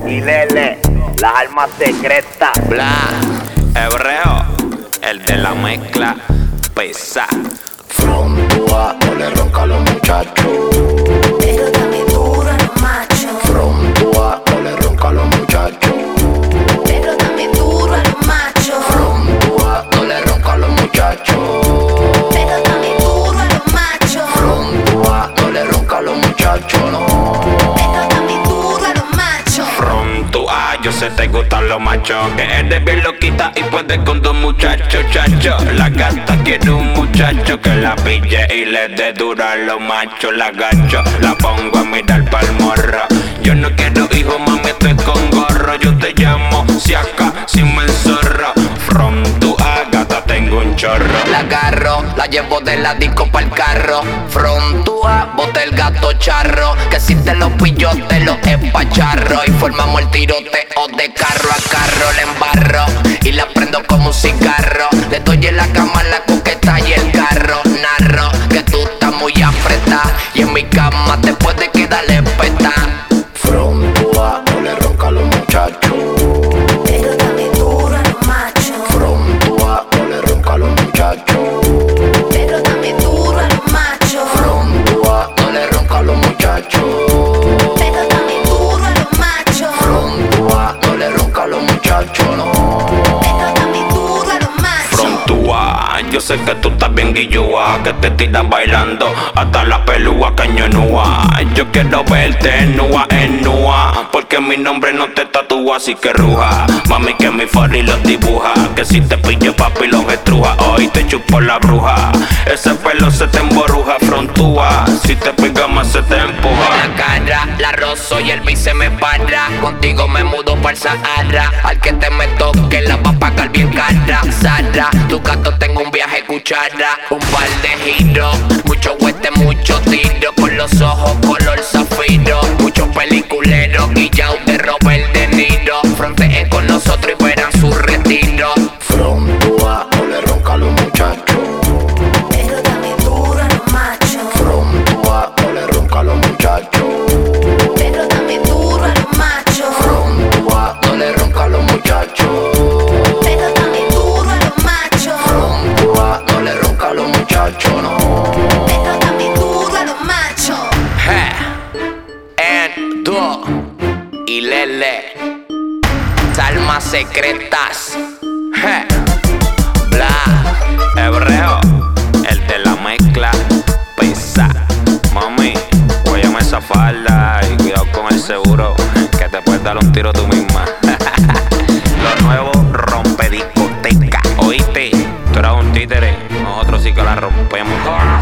y Lele, las armas secretas. Bla, Hebreo, el de la mezcla pesa. Frontúa, no le ronca a los muchachos. Pero dame duro a los machos. Frontúa, no le ronca a los muchachos. Pero dame duro a los machos. Frontúa, no le ronca a los muchachos. Pero dame duro a los machos. Frontúa, no le ronca a los muchachos, no. Pero dame duro a los machos. Frontúa, yo sé te gustan los machos, que eres bien loquita y puedes con dos muchachos, chacho. La gata quiere un muchacho que la pille y le dé dura a los machos. La gacho, la pongo a mirar pa'l morro. Yo no quiero hijo, mami, estoy con gorro. Yo te llamo si acá, si me enzorro. Frontúa, gata, tengo un chorro. La agarro, la llevo de la disco pa'l carro. Frontúa, bote el gato charro. Que si te lo pillo, te lo espacharro. Y formamos el tiroteo de carro a carro. La embarro y la prendo como un cigarro. Le doy en la cama la coqueta y el carro. Narro que tú estás muy apretada y en mi cama te puede quedar espeta. Frontúa, no le ronca a los muchachos. Pero dame duro a los machos. Frontúa, no le ronca a los muchachos. Pero dame duro a los machos. Frontúa, no le ronca a los muchachos. Pero dame duro a los machos. Frontúa, no le ronca a los muchachos, no. Pero dame duro a los machos. Frontúa, yo sé que tú estás bien guillúa, que te tiras bailando hasta la pelúa cañonúa. Yo quiero verte nua en nua, porque mi nombre no te tatúa, así que ruja. Mami, que mi fari los dibuja, que si te pillo papi los estruja. Hoy te chupo la bruja, ese pelo se te emboruja. Frontúa, si te pega más se te empuja. La cara, la rozo y el beat se me para. Contigo me mudo pa'l Sahara. Al que te me toque la va a pagar bien cara. Sara, tu gato tengo un viaje cuchara. Un par de giros, mucho hueste, mucho tiro. Con los ojos color zafiro. Muchos peliculeros guillados de Robert De Niro. Fronteen con nosotros y verán su retiro. Frontúa, no le ronca a los muchachos. Pero dame duro a los machos. Frontúa, no le ronca a los muchachos. Pero dame duro a los machos. Frontúa, no le ronca a los muchachos. Pero dame duro a los machos. Frontúa, no le ronca a los muchachos, no. Pero dame duro a los machos. Endo y Lele, almas secretas. Bla, Hebreo, el de la mezcla pesa. Mami, guáyame esa falda y cuidado con el seguro, que te puedes dar un tiro tú misma. Lo nuevo rompe discoteca. Oíste, tú eras un títere, nosotros sí que la rompemos.